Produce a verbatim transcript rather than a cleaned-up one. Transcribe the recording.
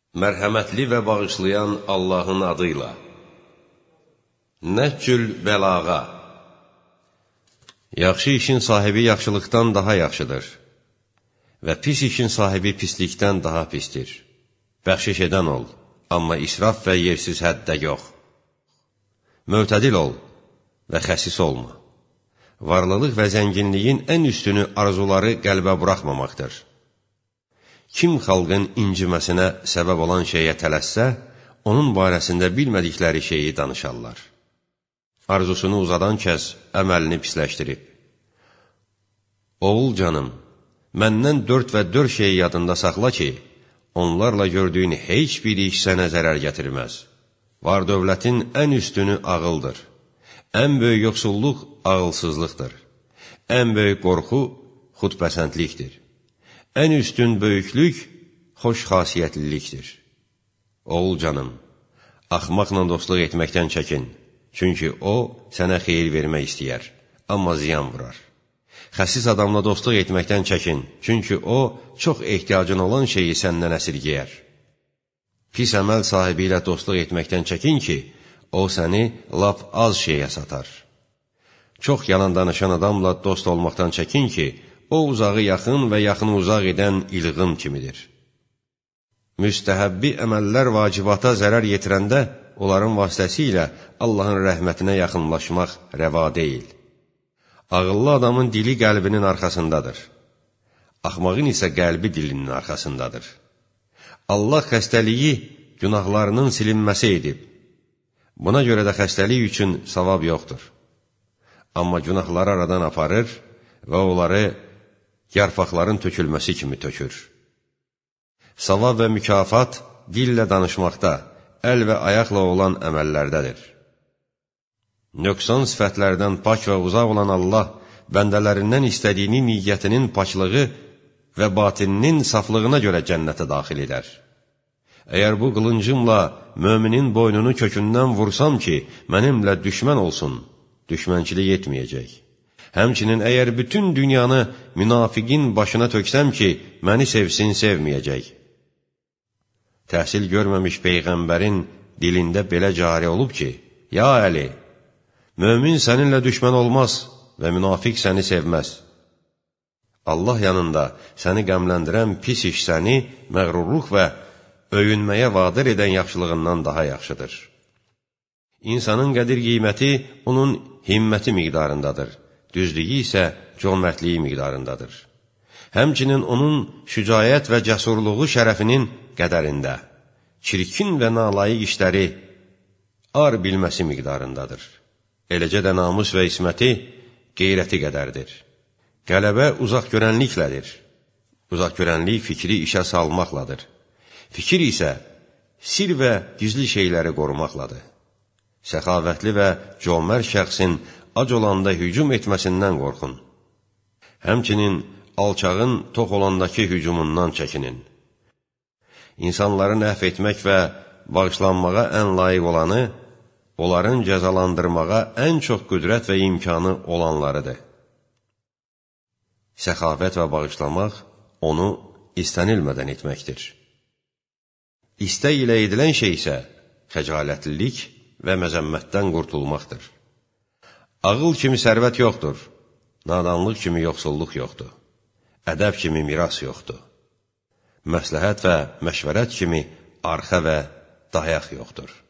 Mərhəmətli və bağışlayan Allahın adıyla. Nəhcül bəlağa. Yaxşı işin sahibi yaxşılıqdan daha yaxşıdır və pis işin sahibi pislikdən daha pisdir. Bəxşiş edən ol, amma israf və yersiz həddə yox. Mötədil ol və xəsis olma. Varlılıq və zənginliyin ən üstünü arzuları qəlbə buraxmamaqdır. Kim xalqın inciməsinə səbəb olan şeyə tələssə, onun barəsində bilmədikləri şeyi danışarlar. Arzusunu uzadan kəs əməlini pisləşdirib. Oğul canım, məndən dörd və dörd şeyi yadında saxla ki, onlarla gördüyün heç bir iş sənə zərər gətirməz. Var dövlətin ən üstünü ağıldır. Ən böyük yoxsulluq ağılsızlıqdır. Ən böyük qorxu xudpəsəndlikdir. Ən üstün böyüklük xoş xasiyyətlilikdir. Oğul canım, axmaqla dostluq etməkdən çəkin. Çünki o, sənə xeyir vermək istəyər, amma ziyan vurar. Xəsis adamla dostluq etməkdən çəkin. Çünki o, çox ehtiyacın olan şeyi səndən əsirgəyər. Pis əməl sahibi ilə dostluq etməkdən çəkin ki, o səni lap az şeyə satar. Çox yalan danışan adamla dost olmaqdan çəkin ki, o uzağı yaxın və yaxını uzaq edən ilğım kimidir. Müstəhəbbi əməllər vacibata zərər yetirəndə, onların vasitəsilə Allahın rəhmətinə yaxınlaşmaq rəva deyil. Ağıllı adamın dili qəlbinin arxasındadır. Axmağın isə qəlbi dilinin arxasındadır. Allah xəstəliyi günahlarının silinməsi edib. Buna görə də xəstəlik üçün savab yoxdur. Amma günahları aradan aparır və onları yarpaqların tökülməsi kimi tökür. Savab və mükafat dillə danışmaqda, əl və ayaqla olan əməllərdədir. Nöqsan sifətlərdən pak və uzaq olan Allah, bəndələrindən istədiyini niyyətinin paklığı və batininin saflığına görə cənnətə daxil edər. Əgər bu qılıncımla möminin boynunu kökündən vursam ki, mənimlə düşmən olsun, düşmənçilik etməyəcək. Həmçinin əgər bütün dünyanı münafiqin başına töksəm ki, məni sevsin, sevməyəcək. Təhsil görməmiş Peyğəmbərin dilində belə cari olub ki, ya Əli, mömin səninlə düşmən olmaz və münafiq səni sevməz. Allah yanında səni qəmləndirən pis iş səni məğrurluq və öyünməyə vadir edən yaxşılığından daha yaxşıdır. İnsanın qədir qiyməti onun himməti miqdarındadır, düzlüyü isə cömərtliyi miqdarındadır. Həmçinin onun şücayət və cəsurluğu şərəfinin qədərində, çirkin və nalayiq işləri ar bilməsi miqdarındadır. Eləcə də namus və isməti qeyrəti qədərdir. Qələbə uzaq görənliklədir. Uzaq görənlik fikri işə salmaqladır. Fikir isə sir və gizli şeyləri qorumaqladır. Səxavətli və cömər şəxsin ac olanda hücum etməsindən qorxun. Həmçinin alçağın tox olandakı hücumundan çəkinin. İnsanları nəhv etmək və bağışlanmağa ən layiq olanı, onların cəzalandırmağa ən çox qüdrət və imkanı olanlarıdır. Səxavət və bağışlamaq onu istənilmədən etməkdir. İstək ilə edilən şey isə xəcalətlilik və məzəmmətdən qurtulmaqdır. Ağıl kimi sərvət yoxdur, nadanlıq kimi yoxsulluq yoxdur, ədəb kimi miras yoxdur, məsləhət və məşvərət kimi arxa və dayaq yoxdur.